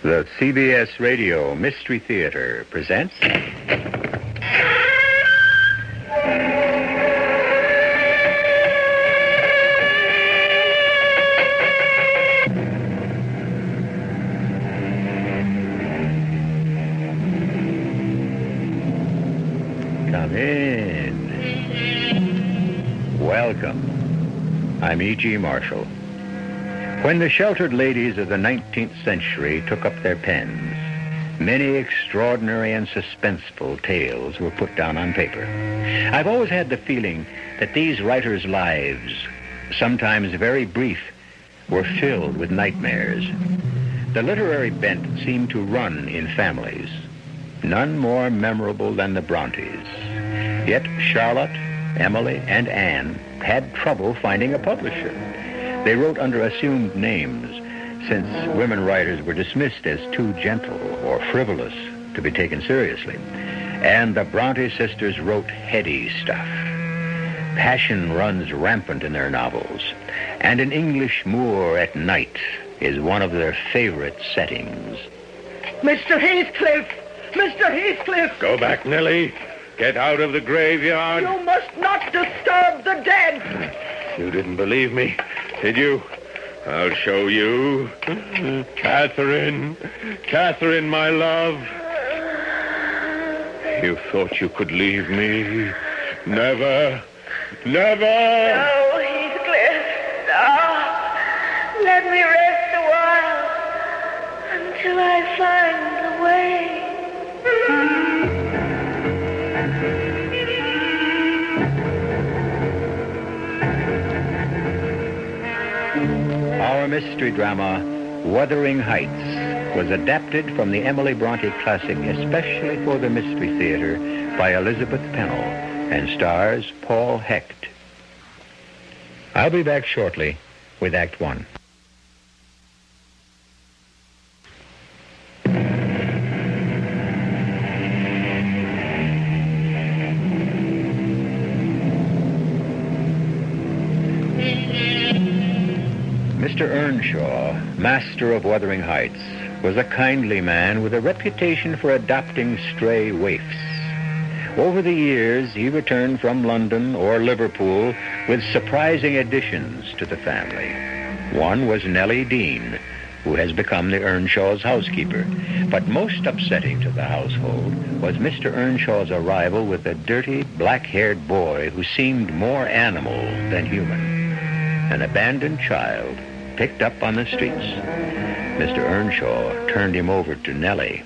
The CBS Radio Mystery Theater presents... Come in. Welcome. I'm E.G. Marshall. When the sheltered ladies of the 19th century took up their pens, many extraordinary and suspenseful tales were put down on paper. I've always had the feeling that these writers' lives, sometimes very brief, were filled with nightmares. The literary bent seemed to run in families, none more memorable than the Brontes. Yet Charlotte, Emily, and Anne had trouble finding a publisher. They wrote under assumed names, since women writers were dismissed as too gentle or frivolous to be taken seriously. And the Bronte sisters wrote heady stuff. Passion runs rampant in their novels, and an English moor at night is one of their favorite settings. Mr. Heathcliff! Mr. Heathcliff! Go back, Nellie. Get out of the graveyard. You must not disturb the dead. You didn't believe me, did you? I'll show you. Catherine, my love. You thought you could leave me. Never. No, Heathcliff, no. Let me rest a while until I find the way. Our mystery drama, Wuthering Heights, was adapted from the Emily Bronte classic especially for the Mystery Theater by Elizabeth Pennell and stars Paul Hecht. I'll be back shortly with Act One. Mr. Earnshaw, master of Wuthering Heights, was a kindly man with a reputation for adopting stray waifs. Over the years, he returned from London or Liverpool with surprising additions to the family. One was Nellie Dean, who has become the Earnshaws' housekeeper. But most upsetting to the household was Mr. Earnshaw's arrival with a dirty, black-haired boy who seemed more animal than human. An abandoned child picked up on the streets. Mr. Earnshaw turned him over to Nellie.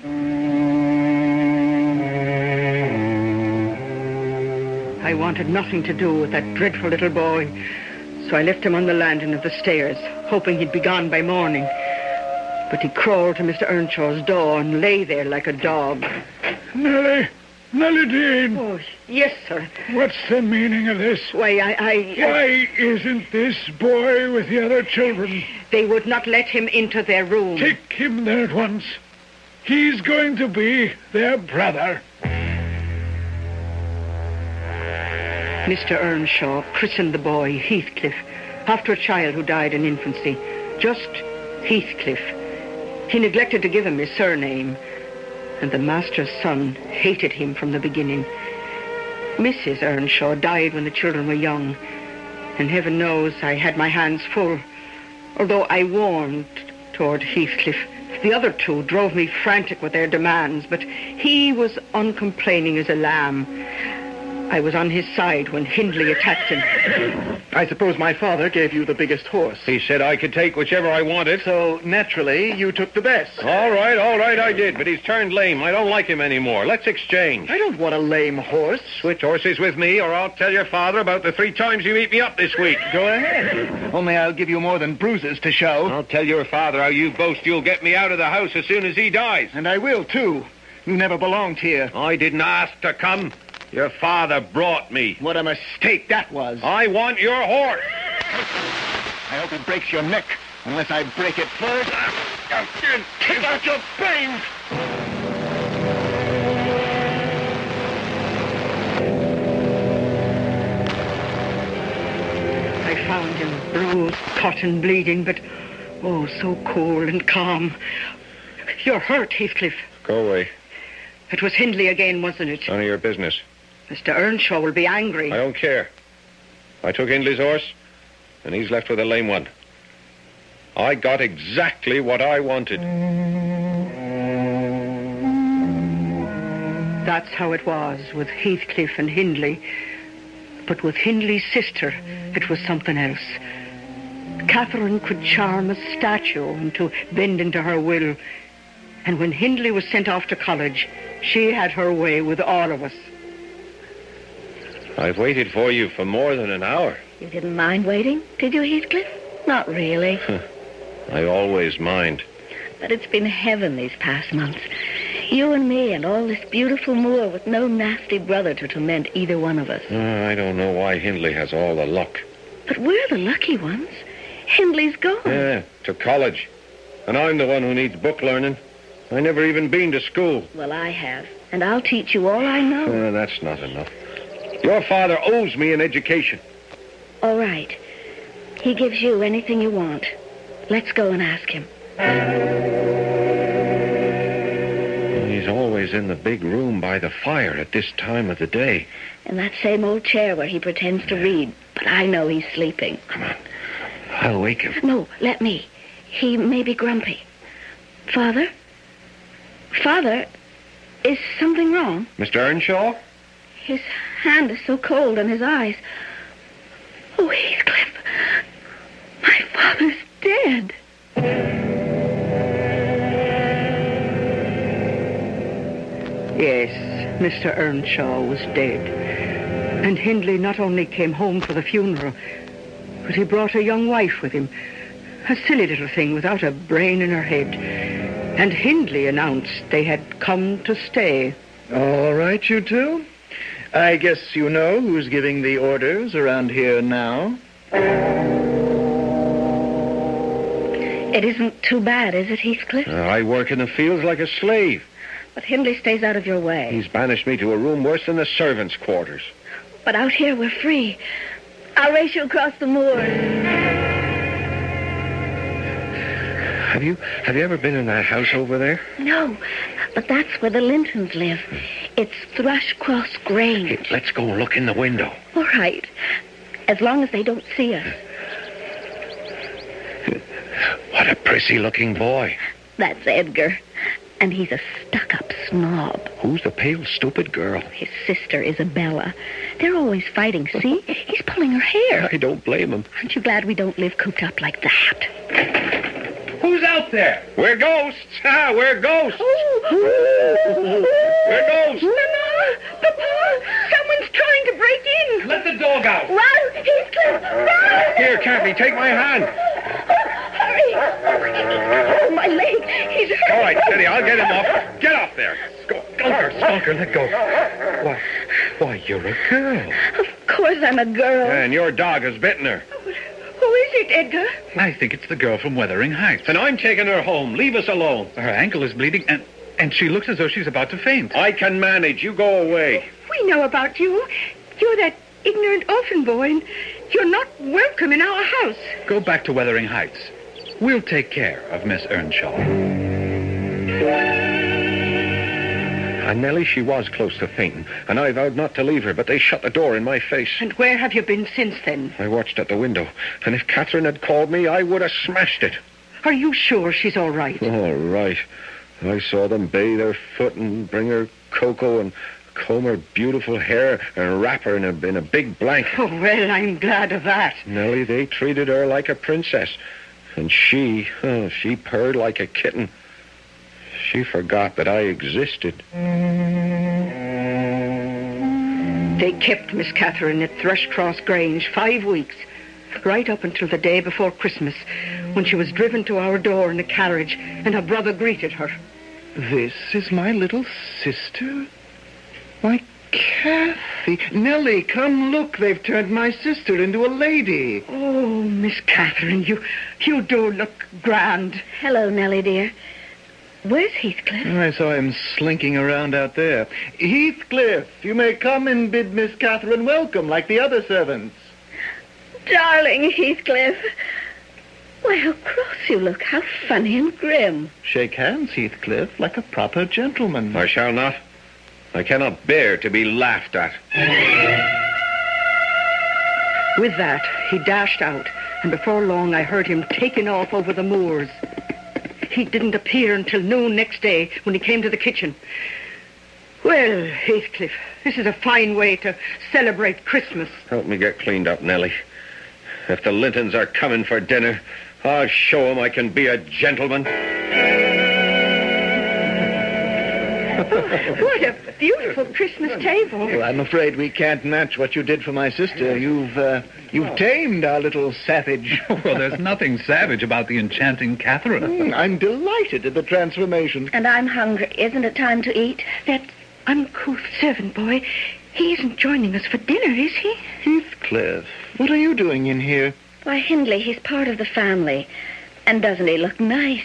I wanted nothing to do with that dreadful little boy, so I left him on the landing of the stairs, hoping he'd be gone by morning. But he crawled to Mr. Earnshaw's door and lay there like a dog. Nellie Dean. Oh, yes, sir. What's the meaning of this? Why, Why isn't this boy with the other children? They would not let him into their room. Take him there at once. He's going to be their brother. Mr. Earnshaw christened the boy Heathcliff, after a child who died in infancy. Just Heathcliff. He neglected to give him his surname, and the master's son hated him from the beginning. Mrs. Earnshaw died when the children were young, and heaven knows I had my hands full, although I warned toward Heathcliff. The other two drove me frantic with their demands, but he was uncomplaining as a lamb. I was on his side when Hindley attacked him. I suppose my father gave you the biggest horse. He said I could take whichever I wanted. So, naturally, you took the best. All right, I did, but he's turned lame. I don't like him anymore. Let's exchange. I don't want a lame horse. Switch horses with me, or I'll tell your father about the 3 times you beat me up this week. Go ahead. Only I'll give you more than bruises to show. I'll tell your father how you boast you'll get me out of the house as soon as he dies. And I will, too. You never belonged here. I didn't ask to come. Your father brought me. What a mistake that was. I want your horse. I hope it breaks your neck, unless I break it first. Kick out your brains! I found him bruised, cut and bleeding, but oh, so cool and calm. You're hurt, Heathcliff. Go away. It was Hindley again, wasn't it? None of your business. Mr. Earnshaw will be angry. I don't care. I took Hindley's horse, and he's left with a lame one. I got exactly what I wanted. That's how it was with Heathcliff and Hindley. But with Hindley's sister, it was something else. Catherine could charm a statue into bending to her will. And when Hindley was sent off to college, she had her way with all of us. I've waited for you for more than an hour. You didn't mind waiting, did you, Heathcliff? Not really. I always mind. But it's been heaven these past months. You and me and all this beautiful moor with no nasty brother to torment either one of us. I don't know why Hindley has all the luck. But we're the lucky ones. Hindley's gone. Yeah, to college. And I'm the one who needs book learning. I never even been to school. Well, I have. And I'll teach you all I know. That's not enough. Your father owes me an education. All right. He gives you anything you want. Let's go and ask him. He's always in the big room by the fire at this time of the day. In that same old chair where he pretends to read. But I know he's sleeping. Come on. I'll wake him. No, let me. He may be grumpy. Father? Father, is something wrong? Mr. Earnshaw? His hand is so cold and his eyes. Oh, Heathcliff. My father's dead. Yes, Mr. Earnshaw was dead. And Hindley not only came home for the funeral, but he brought a young wife with him. A silly little thing without a brain in her head. And Hindley announced they had come to stay. All right, you two. I guess you know who's giving the orders around here now. It isn't too bad, is it, Heathcliff? I work in the fields like a slave. But Hindley stays out of your way. He's banished me to a room worse than the servants' quarters. But out here we're free. I'll race you across the moors. Have you ever been in that house over there? No, but that's where the Lintons live. It's Thrushcross Grange. Hey, let's go look in the window. All right. As long as they don't see us. What a prissy-looking boy. That's Edgar. And he's a stuck-up snob. Who's the pale, stupid girl? His sister, Isabella. They're always fighting, see? He's pulling her hair. I don't blame him. Aren't you glad we don't live cooped up like that? Who's out there? We're ghosts. We're ghosts. We're ghosts. Mama! Papa! Someone's trying to break in! Let the dog out. Run, Heathcliff! Run! Here, Kathy, take my hand. Hurry! Oh, my leg. He's hurt. All right, steady. I'll get him off. Get off there. Go. Skunker, let go. Why, you're a girl. Of course I'm a girl. And your dog has bitten her. Who is it, Edgar? I think it's the girl from Wuthering Heights. And I'm taking her home. Leave us alone. Her ankle is bleeding, and she looks as though she's about to faint. I can manage. You go away. We know about you. You're that ignorant orphan boy, and you're not welcome in our house. Go back to Wuthering Heights. We'll take care of Miss Earnshaw. And Nellie, she was close to fainting, and I vowed not to leave her, but they shut the door in my face. And where have you been since then? I watched at the window, and if Catherine had called me, I would have smashed it. Are you sure she's all right? All right. I saw them bathe her foot and bring her cocoa and comb her beautiful hair and wrap her in a big blanket. Oh, well, I'm glad of that. Nellie, they treated her like a princess, and she purred like a kitten. She forgot that I existed. They kept Miss Catherine at Thrushcross Grange 5 weeks, right up until the day before Christmas, when she was driven to our door in a carriage and her brother greeted her. This is my little sister? Why, Kathy. Nellie, come look. They've turned my sister into a lady. Oh, Miss Catherine, you do look grand. Hello, Nellie, dear. Where's Heathcliff? I saw him slinking around out there. Heathcliff, you may come and bid Miss Catherine welcome like the other servants. Darling Heathcliff. Why, how cross you look. How funny and grim. Shake hands, Heathcliff, like a proper gentleman. I shall not. I cannot bear to be laughed at. With that, he dashed out, and before long I heard him taking off over the moors. He didn't appear until noon next day when he came to the kitchen. Well, Heathcliff, this is a fine way to celebrate Christmas. Help me get cleaned up, Nellie. If the Lintons are coming for dinner, I'll show 'em I can be a gentleman. What a beautiful Christmas table. Well, I'm afraid we can't match what you did for my sister. You've tamed our little savage. Well, there's nothing savage about the enchanting Catherine. I'm delighted at the transformation. And I'm hungry. Isn't it time to eat? That uncouth servant boy, he isn't joining us for dinner, is he? Heathcliff, what are you doing in here? Why, Hindley, he's part of the family. And doesn't he look nice?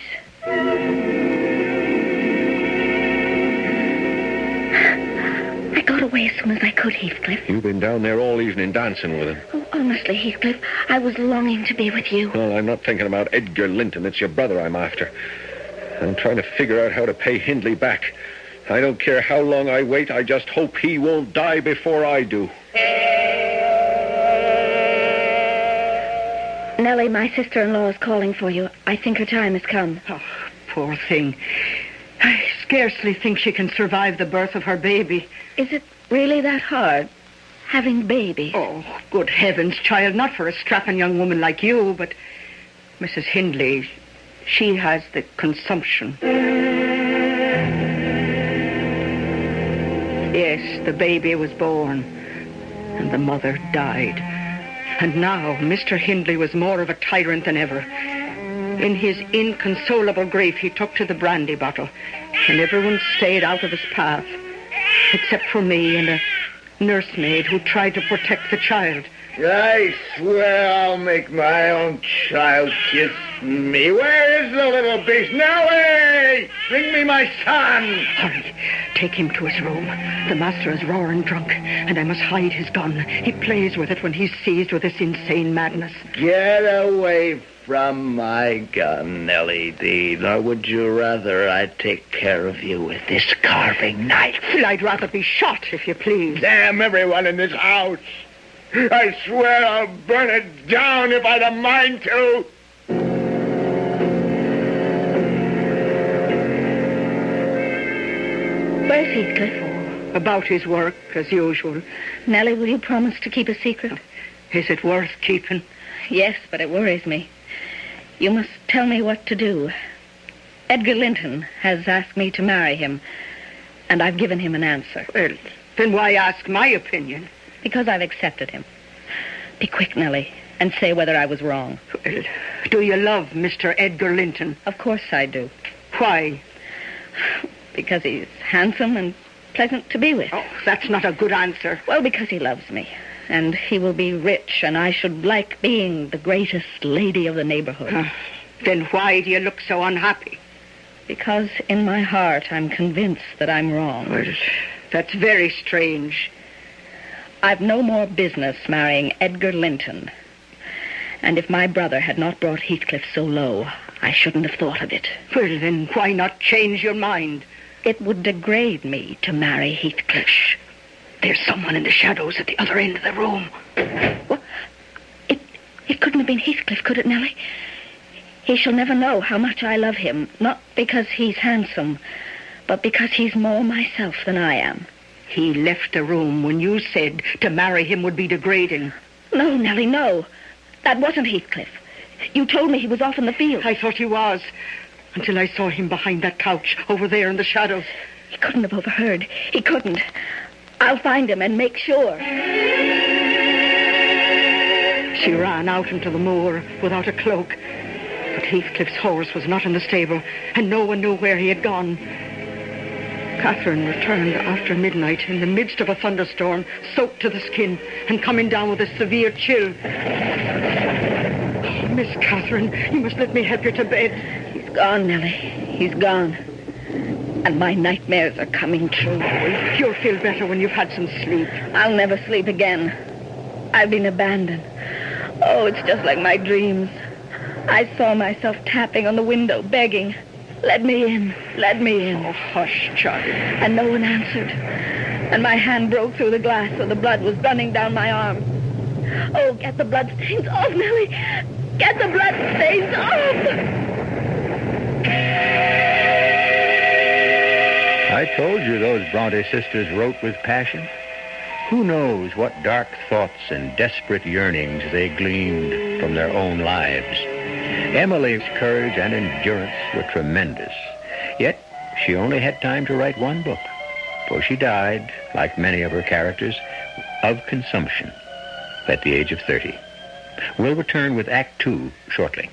I got away as soon as I could, Heathcliff. You've been down there all evening dancing with him. Oh, honestly, Heathcliff, I was longing to be with you. Well, I'm not thinking about Edgar Linton. It's your brother I'm after. I'm trying to figure out how to pay Hindley back. I don't care how long I wait. I just hope he won't die before I do. Nellie, my sister-in-law is calling for you. I think her time has come. Oh, poor thing. I scarcely think she can survive the birth of her baby. Is it really that hard, having babies? Oh, good heavens, child, not for a strapping young woman like you, but Mrs. Hindley, she has the consumption. Yes, the baby was born, and the mother died. And now Mr. Hindley was more of a tyrant than ever. In his inconsolable grief, he took to the brandy bottle, and everyone stayed out of his path, except for me and a nursemaid who tried to protect the child. I swear I'll make my own child kiss me. Where is the little beast? Nellie! Bring me my son! Hurry, take him to his room. The master is roaring drunk, and I must hide his gun. He plays with it when he's seized with this insane madness. Get away from my gun, Nellie Dean, or would you rather I take care of you with this carving knife? Well, I'd rather be shot, if you please. Damn everyone in this house! I swear I'll burn it down if I'd a mind to! Where's Heathcliff? About his work, as usual. Nellie, will you promise to keep a secret? Is it worth keeping? Yes, but it worries me. You must tell me what to do. Edgar Linton has asked me to marry him, and I've given him an answer. Well, then why ask my opinion? Because I've accepted him. Be quick, Nellie, and say whether I was wrong. Well, do you love Mr. Edgar Linton? Of course I do. Why? Because he's handsome and pleasant to be with. Oh, that's not a good answer. Well, because he loves me. And he will be rich, and I should like being the greatest lady of the neighborhood. Then why do you look so unhappy? Because in my heart I'm convinced that I'm wrong. Well, that's very strange. I've no more business marrying Edgar Linton. And if my brother had not brought Heathcliff so low, I shouldn't have thought of it. Well, then why not change your mind? It would degrade me to marry Heathcliff. Shh. There's someone in the shadows at the other end of the room. What? It couldn't have been Heathcliff, could it, Nellie? He shall never know how much I love him, not because he's handsome, but because he's more myself than I am. He left the room when you said to marry him would be degrading. No, Nellie, no. That wasn't Heathcliff. You told me he was off in the field. I thought he was, until I saw him behind that couch over there in the shadows. He couldn't have overheard. He couldn't. I'll find him and make sure. She ran out into the moor without a cloak. But Heathcliff's horse was not in the stable, and no one knew where he had gone. Catherine returned after midnight in the midst of a thunderstorm, soaked to the skin and coming down with a severe chill. Oh, Miss Catherine, you must let me help you to bed. He's gone, Nellie. He's gone. And my nightmares are coming true. You'll feel better when you've had some sleep. I'll never sleep again. I've been abandoned. Oh, it's just like my dreams. I saw myself tapping on the window, begging, "Let me in, let me in." Oh, hush, child. And no one answered. And my hand broke through the glass so the blood was running down my arm. Oh, get the bloodstains off, Nellie. Get the bloodstains off. I told you those Bronte sisters wrote with passion. Who knows what dark thoughts and desperate yearnings they gleaned from their own lives. Emily's courage and endurance were tremendous. Yet she only had time to write one book, for she died, like many of her characters, of consumption at the age of 30. We'll return with Act 2 shortly.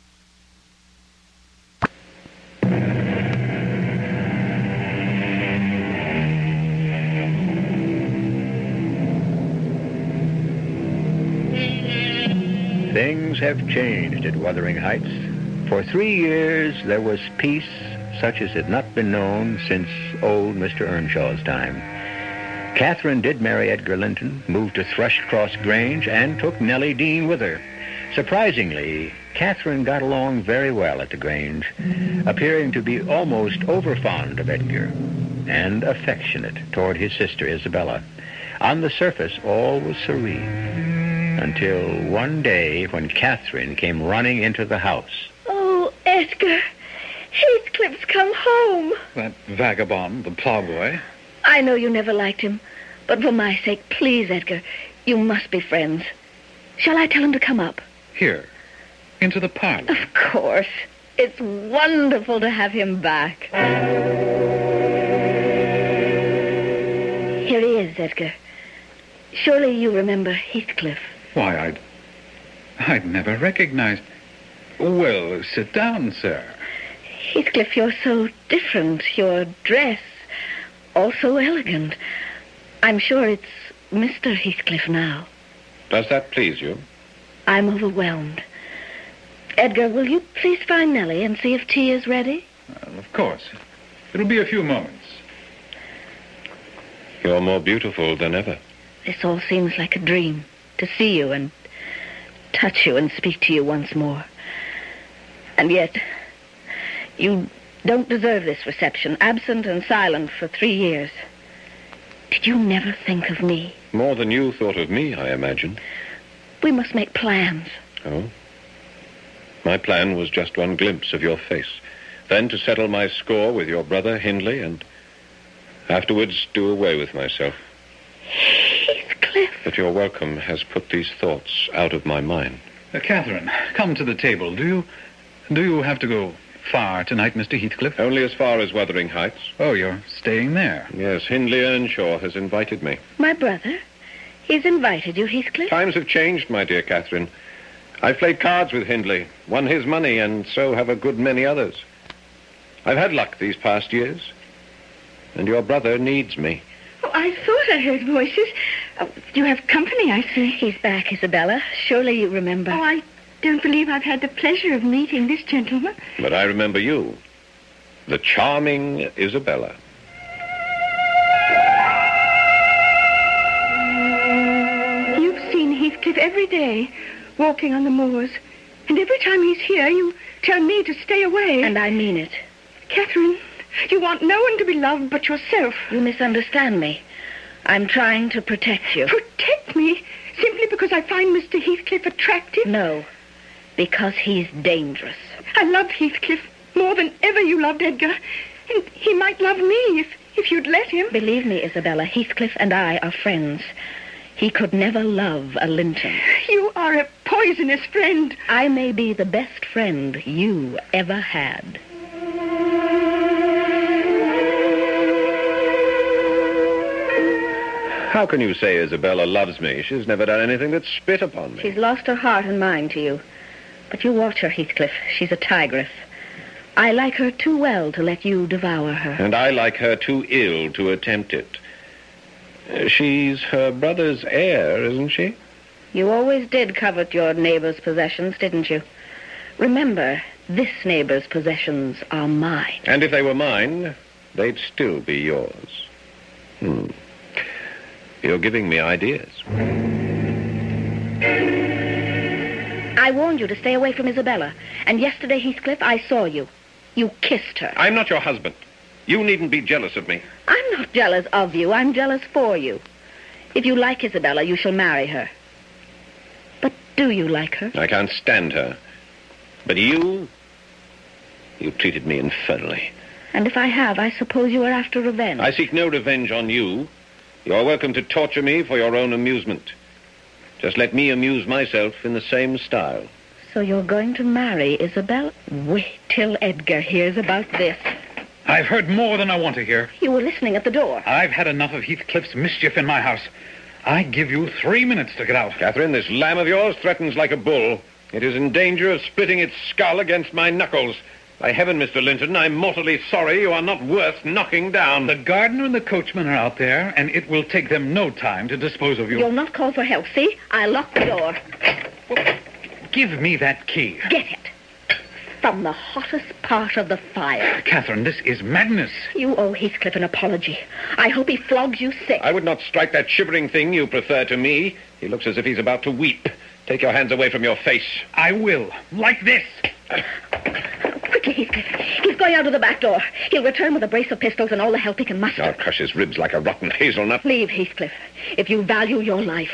Things have changed at Wuthering Heights. For 3 years, there was peace such as had not been known since old Mr. Earnshaw's time. Catherine did marry Edgar Linton, moved to Thrushcross Grange, and took Nellie Dean with her. Surprisingly, Catherine got along very well at the Grange, appearing to be almost overfond of Edgar and affectionate toward his sister Isabella. On the surface, all was serene. Until one day when Catherine came running into the house. Oh, Edgar, Heathcliff's come home. That vagabond, the plowboy. I know you never liked him, but for my sake, please, Edgar, you must be friends. Shall I tell him to come up? Here, into the parlor. Of course. It's wonderful to have him back. Here he is, Edgar. Surely you remember Heathcliff. Why, I'd never recognized... Well, sit down, sir. Heathcliff, you're so different. Your dress, also elegant. I'm sure it's Mr. Heathcliff now. Does that please you? I'm overwhelmed. Edgar, will you please find Nellie and see if tea is ready? Of course. It'll be a few moments. You're more beautiful than ever. This all seems like a dream. To see you and touch you and speak to you once more. And yet, you don't deserve this reception, absent and silent for 3 years. Did you never think of me? More than you thought of me, I imagine. We must make plans. Oh? My plan was just one glimpse of your face. Then to settle my score with your brother, Hindley, and afterwards do away with myself. Heathcliff. But your welcome has put these thoughts out of my mind. Catherine, come to the table. Do you have to go far tonight, Mr. Heathcliff? Only as far as Wuthering Heights. Oh, you're staying there? Yes, Hindley Earnshaw has invited me. My brother? He's invited you, Heathcliff? Times have changed, my dear Catherine. I've played cards with Hindley, won his money, and so have a good many others. I've had luck these past years, and your brother needs me. Oh, I thought I heard voices. You have company, I see. He's back, Isabella. Surely you remember. Oh, I don't believe I've had the pleasure of meeting this gentleman. But I remember you, the charming Isabella. You've seen Heathcliff every day, walking on the moors. And every time he's here, you tell me to stay away. And I mean it. Catherine, you want no one to be loved but yourself. You misunderstand me. I'm trying to protect you. Protect me? Simply because I find Mr. Heathcliff attractive? No, because he's dangerous. I love Heathcliff more than ever you loved Edgar. And he might love me if you'd let him. Believe me, Isabella, Heathcliff and I are friends. He could never love a Linton. You are a poisonous friend. I may be the best friend you ever had. How can you say Isabella loves me? She's never done anything but spit upon me. She's lost her heart and mind to you. But you watch her, Heathcliff. She's a tigress. I like her too well to let you devour her. And I like her too ill to attempt it. She's her brother's heir, isn't she? You always did covet your neighbor's possessions, didn't you? Remember, this neighbor's possessions are mine. And if they were mine, they'd still be yours. You're giving me ideas. I warned you to stay away from Isabella. And yesterday, Heathcliff, I saw you. You kissed her. I'm not your husband. You needn't be jealous of me. I'm not jealous of you. I'm jealous for you. If you like Isabella, you shall marry her. But do you like her? I can't stand her. But you treated me infernally. And if I have, I suppose you are after revenge. I seek no revenge on you. You are welcome to torture me for your own amusement. Just let me amuse myself in the same style. So you're going to marry Isabella? Wait till Edgar hears about this. I've heard more than I want to hear. You were listening at the door. I've had enough of Heathcliff's mischief in my house. I give you 3 minutes to get out. Catherine, this lamb of yours threatens like a bull. It is in danger of splitting its skull against my knuckles. By heaven, Mr. Linton, I'm mortally sorry you are not worth knocking down. The gardener and the coachman are out there, and it will take them no time to dispose of you. You'll not call for help, see? I locked the door. Well, give me that key. Get it. From the hottest part of the fire. Catherine, this is madness. You owe Heathcliff an apology. I hope he flogs you sick. I would not strike that shivering thing you prefer to me. He looks as if he's about to weep. Take your hands away from your face. I will. Like this. Quickly, Heathcliff. He's going out of the back door. He'll return with a brace of pistols and all the help he can muster. I'll crush his ribs like a rotten hazelnut. Leave, Heathcliff, if you value your life.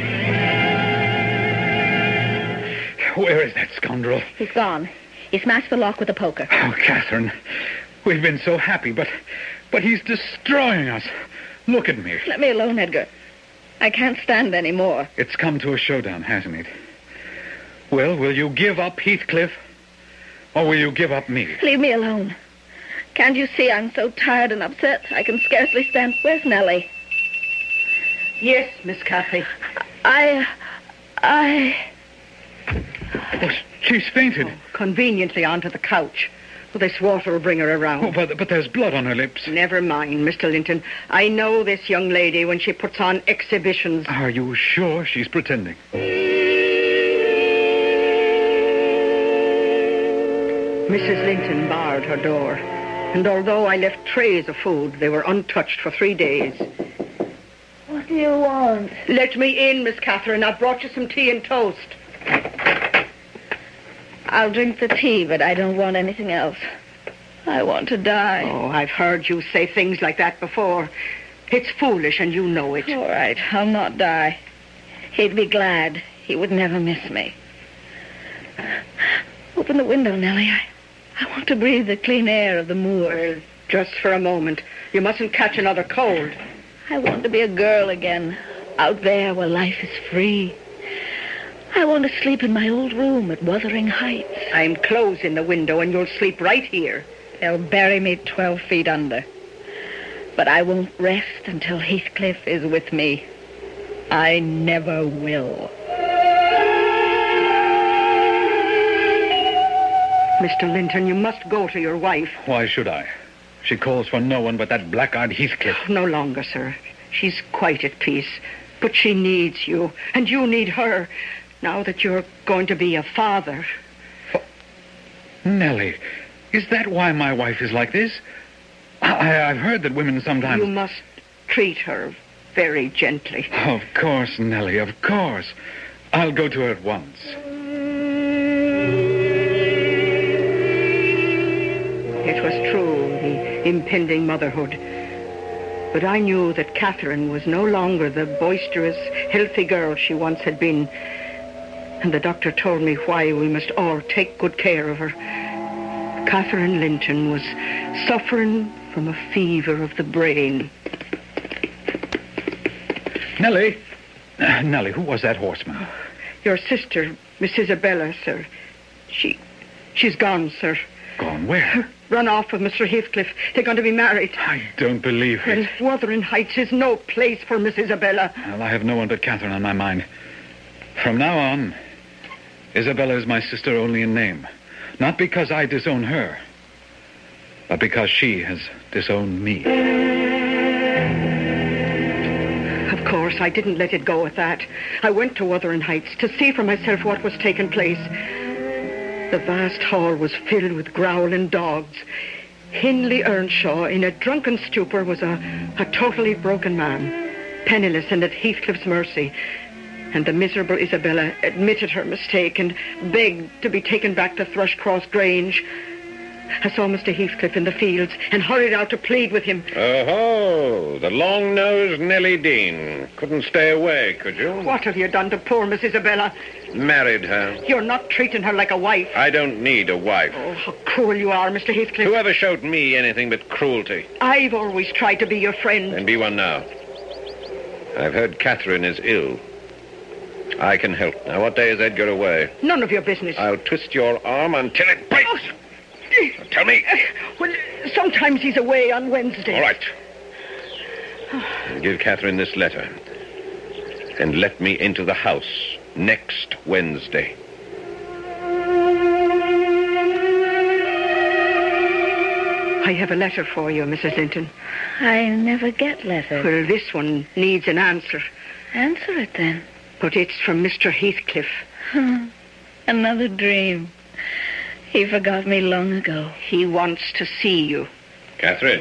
Where is that scoundrel? He's gone. He smashed the lock with a poker. Oh, Catherine, we've been so happy, but he's destroying us. Look at me. Let me alone, Edgar. I can't stand any more. It's come to a showdown, hasn't it? Well, will you give up Heathcliff, or will you give up me? Leave me alone. Can't you see I'm so tired and upset I can scarcely stand? Where's Nellie? Yes, Miss Cathy. I... Oh, she's fainted. Conveniently onto the couch. Well, this water will bring her around. Oh, but there's blood on her lips. Never mind, Mr. Linton. I know this young lady when she puts on exhibitions. Are you sure she's pretending? Mrs. Linton barred her door. And although I left trays of food, they were untouched for 3 days. What do you want? Let me in, Miss Catherine. I've brought you some tea and toast. I'll drink the tea, but I don't want anything else. I want to die. Oh, I've heard you say things like that before. It's foolish, and you know it. All right, I'll not die. He'd be glad. He would never miss me. Open the window, Nellie. I want to breathe the clean air of the moor. Well, just for a moment. You mustn't catch another cold. I want to be a girl again, out there where life is free. I want to sleep in my old room at Wuthering Heights. I'm closing the window, and you'll sleep right here. They'll bury me 12 feet under. But I won't rest until Heathcliff is with me. I never will. Mr. Linton, you must go to your wife. Why should I? She calls for no one but that blackguard Heathcliff. No longer, sir. She's quite at peace. But she needs you, and you need her, now that you're going to be a father. Nellie, is that why my wife is like this? I've heard that women sometimes... You must treat her very gently. Of course, Nellie, of course. I'll go to her at once. It was true, the impending motherhood. But I knew that Catherine was no longer the boisterous, healthy girl she once had been. And the doctor told me why we must all take good care of her. Catherine Linton was suffering from a fever of the brain. Nellie! Nellie, who was that horseman? Your sister, Miss Isabella, sir. She's gone, sir. Gone where? Run off with Mr. Heathcliff. They're going to be married. I don't believe it. Well, Wuthering Heights is no place for Miss Isabella. Well, I have no one but Catherine on my mind. From now on, Isabella is my sister only in name. Not because I disown her, but because she has disowned me. Of course, I didn't let it go at that. I went to Wuthering Heights to see for myself what was taking place. The vast hall was filled with growling dogs. Hindley Earnshaw, in a drunken stupor, was a totally broken man, penniless and at Heathcliff's mercy. And the miserable Isabella admitted her mistake and begged to be taken back to Thrushcross Grange. I saw Mr. Heathcliff in the fields and hurried out to plead with him. Oh, the long-nosed Nellie Dean. Couldn't stay away, could you? What have you done to poor Miss Isabella? Married her. You're not treating her like a wife. I don't need a wife. Oh, how cruel you are, Mr. Heathcliff. Whoever showed me anything but cruelty? I've always tried to be your friend. And be one now. I've heard Catherine is ill. I can help. Now, what day is Edgar away? None of your business. I'll twist your arm until it breaks. Oh. Tell me. Well, sometimes he's away on Wednesday. All right. Give Catherine this letter. And let me into the house next Wednesday. I have a letter for you, Mrs. Linton. I never get letters. Well, this one needs an answer. Answer it then. But it's from Mr. Heathcliff. Another dream. He forgot me long ago. He wants to see you. Catherine.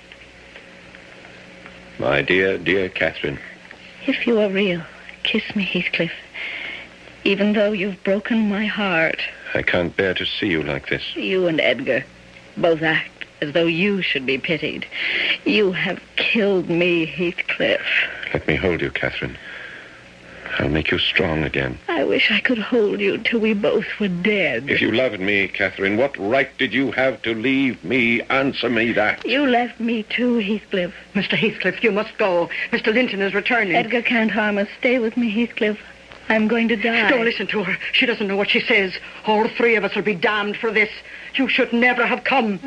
My dear, dear Catherine. If you are real, kiss me, Heathcliff. Even though you've broken my heart. I can't bear to see you like this. You and Edgar both act as though you should be pitied. You have killed me, Heathcliff. Let me hold you, Catherine. I'll make you strong again. I wish I could hold you till we both were dead. If you loved me, Catherine, what right did you have to leave me? Answer me that. You left me too, Heathcliff. Mr. Heathcliff, you must go. Mr. Linton is returning. Edgar can't harm us. Stay with me, Heathcliff. I'm going to die. Don't listen to her. She doesn't know what she says. All three of us will be damned for this. You should never have come.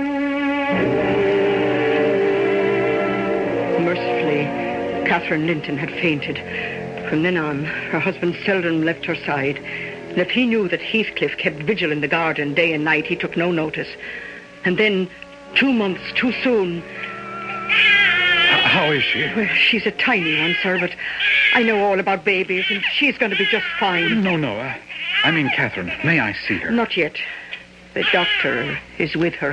Mercifully, Catherine Linton had fainted. From then on, her husband seldom left her side. And if he knew that Heathcliff kept vigil in the garden day and night, he took no notice. And then, 2 months too soon... How is she? Well, she's a tiny one, sir, but I know all about babies, and she's going to be just fine. No. I mean, Catherine, may I see her? Not yet. The doctor is with her.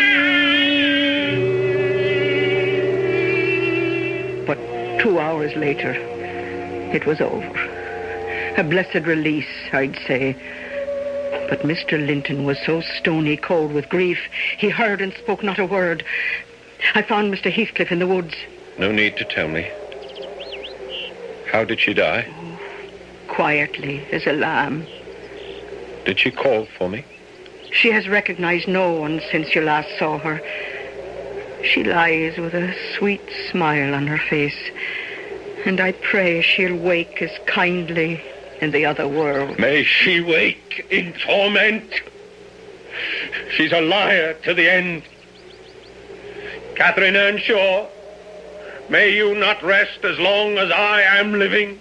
But 2 hours later, it was over. A blessed release, I'd say. But Mr. Linton was so stony cold with grief, he heard and spoke not a word. I found Mr. Heathcliff in the woods. No need to tell me. How did she die? Oh, quietly, as a lamb. Did she call for me? She has recognized no one since you last saw her. She lies with a sweet smile on her face, and I pray she'll wake as kindly in the other world. May she wake in torment. She's a liar to the end. Catherine Earnshaw, may you not rest as long as I am living.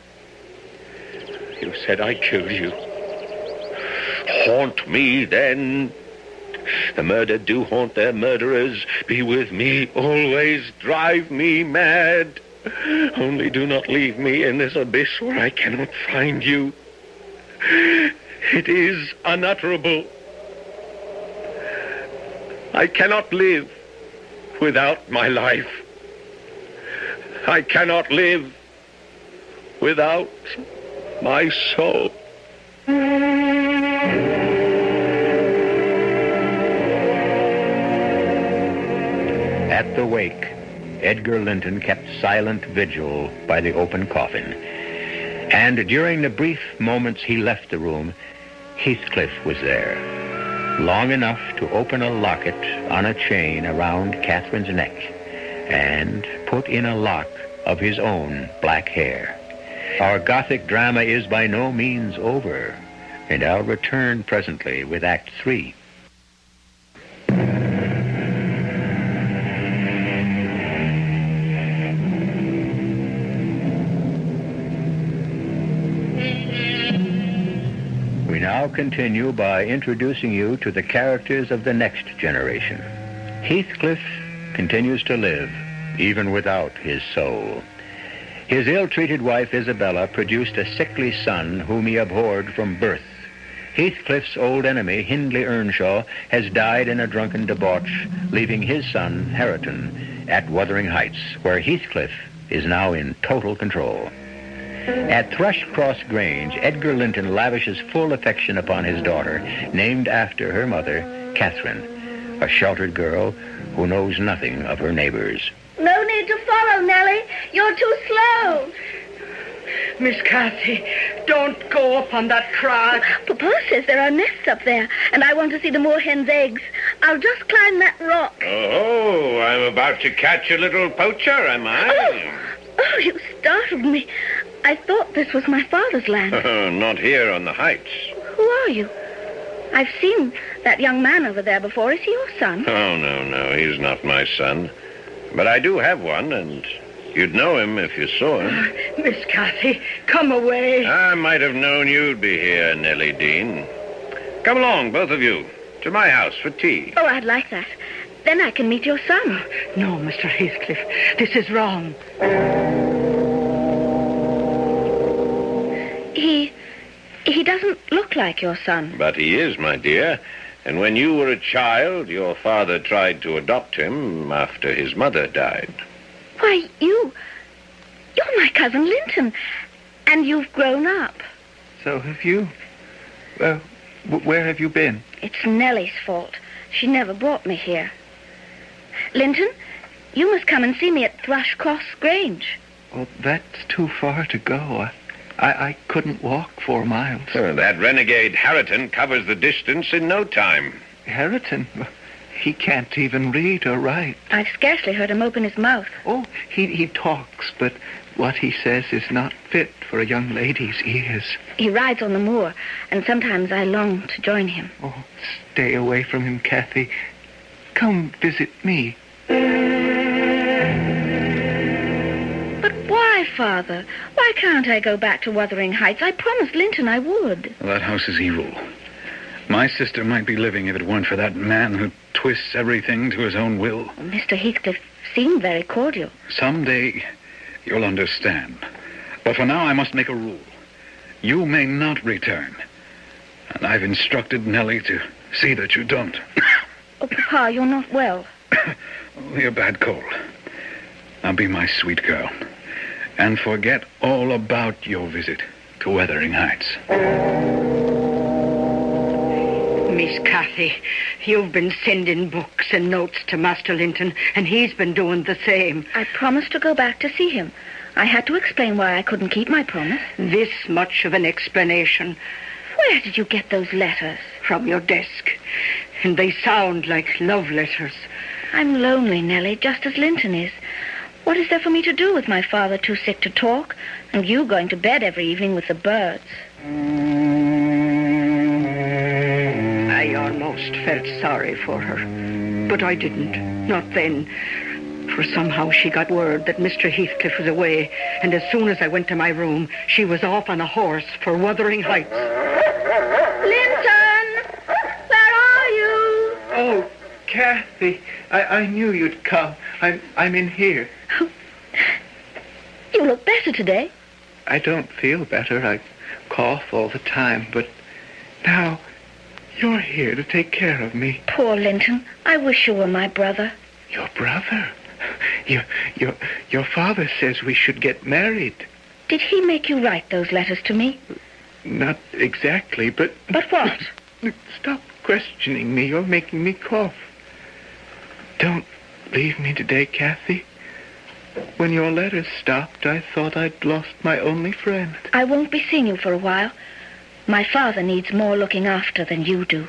You said I killed you. Haunt me then. The murdered do haunt their murderers. Be with me always. Drive me mad. Only do not leave me in this abyss where I cannot find you. It is unutterable. I cannot live without my life. I cannot live without my soul. At the wake, Edgar Linton kept silent vigil by the open coffin. And during the brief moments he left the room, Heathcliff was there, long enough to open a locket on a chain around Catherine's neck and put in a lock of his own black hair. Our Gothic drama is by no means over, and I'll return presently with Act 3. We now continue by introducing you to the characters of the next generation. Heathcliff continues to live, even without his soul. His ill-treated wife, Isabella, produced a sickly son whom he abhorred from birth. Heathcliff's old enemy, Hindley Earnshaw, has died in a drunken debauch, leaving his son, Hareton, at Wuthering Heights, where Heathcliff is now in total control. At Thrush Cross Grange, Edgar Linton lavishes full affection upon his daughter, named after her mother, Catherine, a sheltered girl who knows nothing of her neighbors. No need to follow, Nellie. You're too slow. Miss Cathy, don't go up on that crag. Papa says there are nests up there, and I want to see the moorhen's eggs. I'll just climb that rock. Oh, I'm about to catch a little poacher, am I? Oh, you startled me. I thought this was my father's land. Oh, not here on the heights. Who are you? I've seen that young man over there before. Is he your son? Oh, no, he's not my son. But I do have one, and you'd know him if you saw him. Miss Cathy, come away. I might have known you'd be here, Nellie Dean. Come along, both of you, to my house for tea. Oh, I'd like that. Then I can meet your son. No, Mr. Heathcliff, this is wrong. He doesn't look like your son. But he is, my dear. And when you were a child, your father tried to adopt him after his mother died. Why, you're my cousin Linton, and you've grown up. So have you. Well, where have you been? It's Nellie's fault. She never brought me here. Linton, you must come and see me at Thrush Cross Grange. Well, that's too far to go. I couldn't walk 4 miles. That renegade Harriton covers the distance in no time. Harriton? He can't even read or write. I've scarcely heard him open his mouth. Oh, he talks, but what he says is not fit for a young lady's ears. He rides on the moor, and sometimes I long to join him. Oh, stay away from him, Cathy. Come visit me. But why, Father? Why can't I go back to Wuthering Heights? I promised Linton I would. That house is evil. My sister might be living if it weren't for that man who twists everything to his own will. Mr. Heathcliff seemed very cordial. Someday you'll understand. But for now I must make a rule. You may not return. And I've instructed Nellie to see that you don't. Oh, Papa, you're not well. Only a bad cold. Now be my sweet girl. And forget all about your visit to Wuthering Heights. Miss Cathy, you've been sending books and notes to Master Linton, and he's been doing the same. I promised to go back to see him. I had to explain why I couldn't keep my promise. This much of an explanation. Where did you get those letters? From your desk. And they sound like love letters. I'm lonely, Nellie, just as Linton is. What is there for me to do with my father too sick to talk, and you going to bed every evening with the birds? I almost felt sorry for her, but I didn't. Not then. For somehow she got word that Mr. Heathcliff was away, and as soon as I went to my room, she was off on a horse for Wuthering Heights. Linton! Where are you? Oh, Cathy, I knew you'd come. I'm in here. You look better today. I don't feel better. I cough all the time, but now you're here to take care of me. Poor Linton. I wish you were my brother. Your brother? Your father says we should get married. Did he make you write those letters to me? Not exactly, but... But what? Stop questioning me. You're making me cough. Don't leave me today, Cathy. When your letters stopped, I thought I'd lost my only friend. I won't be seeing you for a while. My father needs more looking after than you do.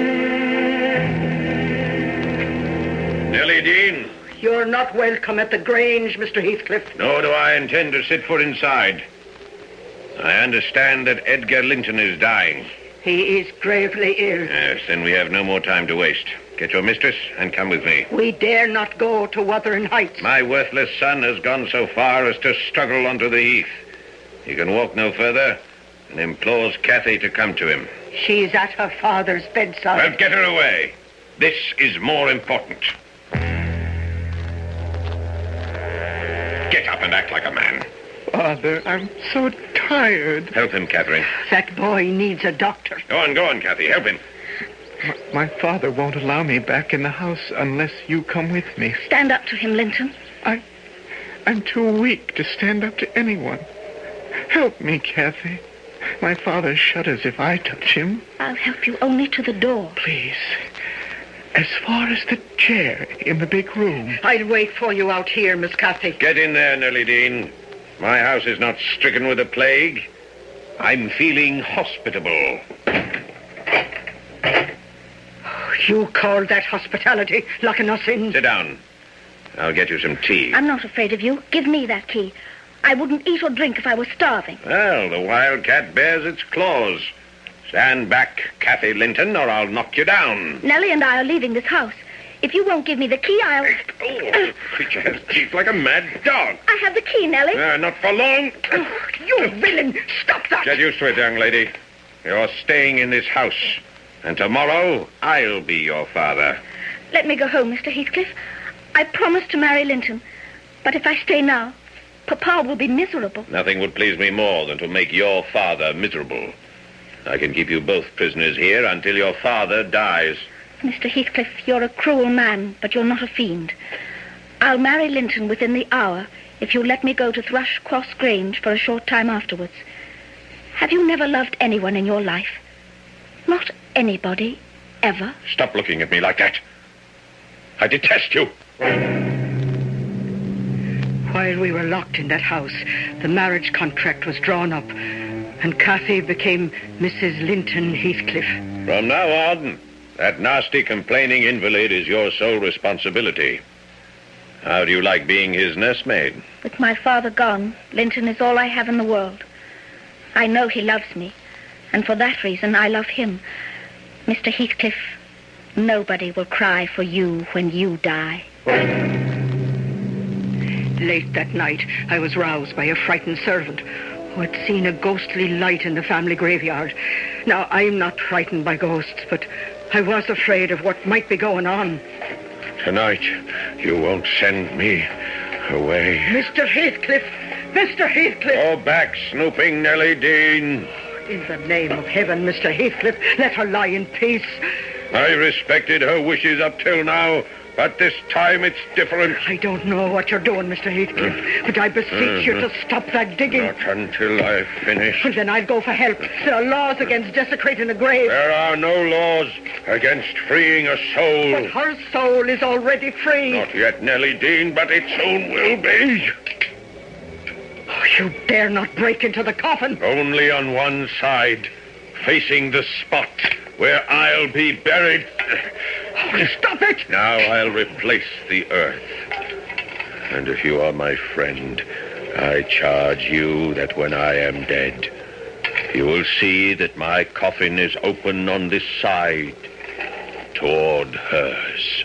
Nellie Dean? You're not welcome at the Grange, Mr. Heathcliff. Nor do I intend to set foot inside. I understand that Edgar Linton is dying. He is gravely ill. Yes, then we have no more time to waste. Get your mistress and come with me. We dare not go to Wuthering Heights. My worthless son has gone so far as to struggle onto the heath. He can walk no further and implores Cathy to come to him. She's at her father's bedside. Well, get her away. This is more important. Get up and act like a man. Father, I'm so tired. Help him, Catherine. That boy needs a doctor. Go on, Cathy. Help him. My father won't allow me back in the house unless you come with me. Stand up to him, Linton. I'm too weak to stand up to anyone. Help me, Kathy. My father shudders if I touch him. I'll help you only to the door. Please. As far as the chair in the big room. I'll wait for you out here, Miss Cathy. Get in there, Nellie Dean. My house is not stricken with the plague. I'm feeling hospitable. You call that hospitality, locking us in? Sit down. I'll get you some tea. I'm not afraid of you. Give me that key. I wouldn't eat or drink if I was starving. Well, the wildcat bears its claws. Stand back, Kathy Linton, or I'll knock you down. Nellie and I are leaving this house. If you won't give me the key, I'll... Oh, the creature has teeth like a mad dog. I have the key, Nellie. Not for long. Oh, you villain! Stop that! Get used to it, young lady. You're staying in this house. And tomorrow, I'll be your father. Let me go home, Mr. Heathcliff. I promised to marry Linton. But if I stay now, Papa will be miserable. Nothing would please me more than to make your father miserable. I can keep you both prisoners here until your father dies. Mr. Heathcliff, you're a cruel man, but you're not a fiend. I'll marry Linton within the hour if you'll let me go to Thrushcross Grange for a short time afterwards. Have you never loved anyone in your life? Not anybody, ever? Stop looking at me like that. I detest you. While we were locked in that house, the marriage contract was drawn up, and Cathy became Mrs. Linton Heathcliff. From now on, that nasty complaining invalid is your sole responsibility. How do you like being his nursemaid? With my father gone, Linton is all I have in the world. I know he loves me, and for that reason I love him. Mr. Heathcliff, nobody will cry for you when you die. Late that night, I was roused by a frightened servant who had seen a ghostly light in the family graveyard. Now, I'm not frightened by ghosts, but I was afraid of what might be going on. Tonight, you won't send me away. Mr. Heathcliff! Mr. Heathcliff! Go back snooping, Nellie Dean. In the name of heaven, Mr. Heathcliff, let her lie in peace. I respected her wishes up till now, but this time it's different. I don't know what you're doing, Mr. Heathcliff, but I beseech you to stop that digging. Not until I've finished. Well, then I'll go for help. There are laws against desecrating a grave. There are no laws against freeing a soul. But her soul is already free. Not yet, Nellie Dean, but it soon will be. Oh, you dare not break into the coffin. Only on one side, facing the spot where I'll be buried. Oh, stop it! Now I'll replace the earth. And if you are my friend, I charge you that when I am dead, you will see that my coffin is open on this side toward hers.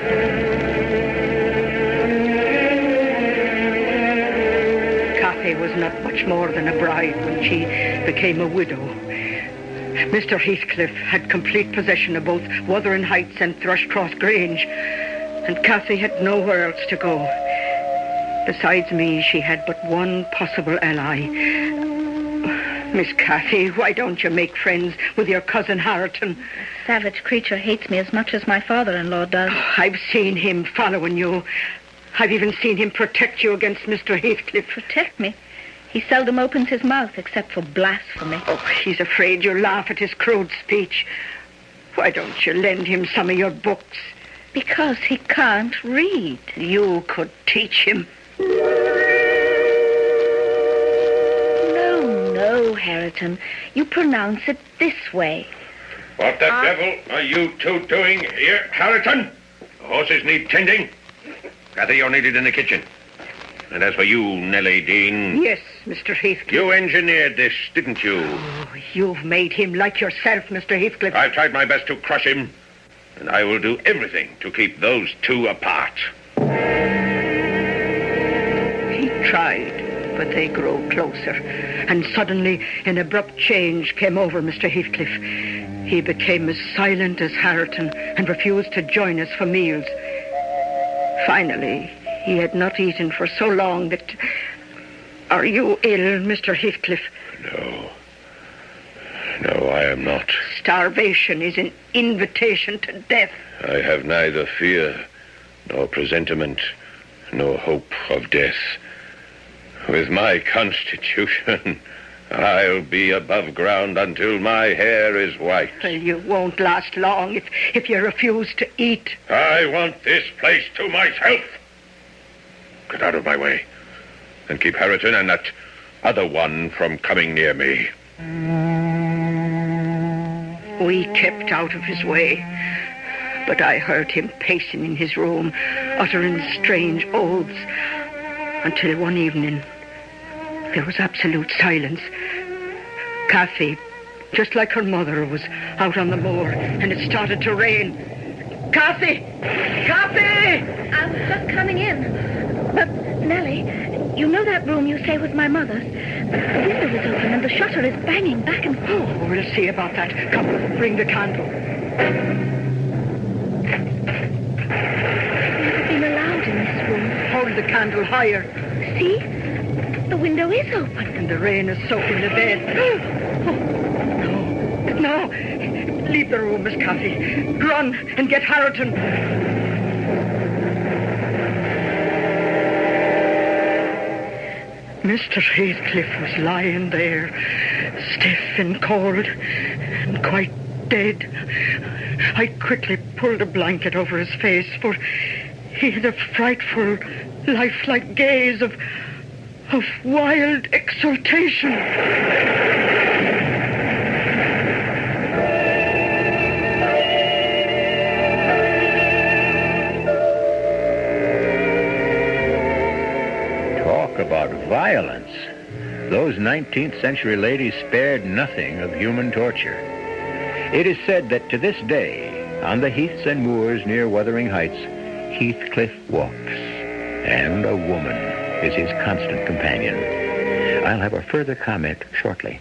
Cathy was not much more than a bride when she became a widow. Mr. Heathcliff had complete possession of both Wuthering Heights and Thrushcross Grange, and Cathy had nowhere else to go. Besides me, she had but one possible ally. Miss Cathy, why don't you make friends with your cousin Hareton? The savage creature hates me as much as my father-in-law does. Oh, I've seen him following you. I've even seen him protect you against Mr. Heathcliff. Protect me? He seldom opens his mouth except for blasphemy. Oh, he's afraid you'll laugh at his crude speech. Why don't you lend him some of your books? Because he can't read. You could teach him. No, Hareton. You pronounce it this way. What the devil are you two doing here, Hareton? The horses need tending. Cathy, you're needed in the kitchen. And as for you, Nellie Dean... Yes, Mr. Heathcliff. You engineered this, didn't you? Oh, you've made him like yourself, Mr. Heathcliff. I've tried my best to crush him, and I will do everything to keep those two apart. He tried, but they grew closer. And suddenly, an abrupt change came over Mr. Heathcliff. He became as silent as Hareton and refused to join us for meals. Finally, he had not eaten for so long that... Are you ill, Mr. Heathcliff? No, I am not. Starvation is an invitation to death. I have neither fear, nor presentiment, nor hope of death. With my constitution, I'll be above ground until my hair is white. Well, you won't last long if you refuse to eat. I want this place to myself. Get out of my way. And keep Harriton and that other one from coming near me. We kept out of his way. But I heard him pacing in his room, uttering strange oaths, until one evening there was absolute silence. Kathy, just like her mother, was out on the moor, and it started to rain. Kathy! Kathy! I was just coming in. But, Nellie, you know that room you say was my mother's? The window is open and the shutter is banging back and forth. Oh, we'll see about that. Come, bring the candle. I've never been allowed in this room. Hold the candle higher. See? The window is open. And the rain is soaking the bed. Oh, no. Leave the room, Miss Kathy. Run and get Harriton. Mr. Heathcliff was lying there, stiff and cold and quite dead. I quickly pulled a blanket over his face, for he had a frightful, lifelike gaze of wild exultation. Talk about violence. Those 19th century ladies spared nothing of human torture. It is said that to this day, on the heaths and moors near Wuthering Heights, Heathcliff walks, and a woman is his constant companion. I'll have a further comment shortly.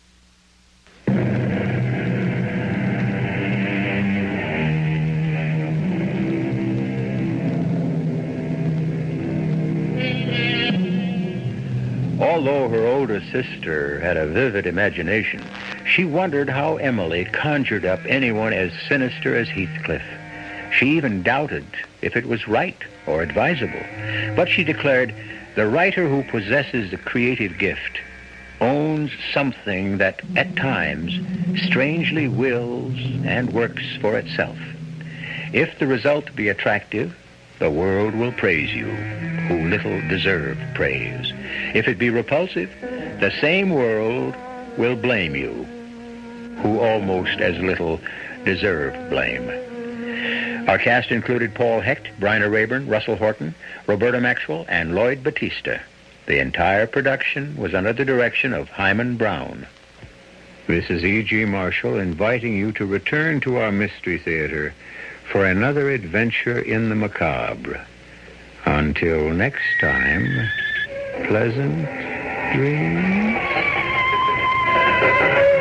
Although her older sister had a vivid imagination, she wondered how Emily conjured up anyone as sinister as Heathcliff. She even doubted if it was right or advisable. But she declared, the writer who possesses the creative gift owns something that, at times, strangely wills and works for itself. If the result be attractive, the world will praise you, who little deserve praise. If it be repulsive, the same world will blame you, who almost as little deserve blame. Our cast included Paul Hecht, Bryna Raeburn, Russell Horton, Roberta Maxwell, and Lloyd Battista. The entire production was under the direction of Hyman Brown. This is E.G. Marshall inviting you to return to our Mystery Theater for another adventure in the macabre. Until next time, pleasant dreams.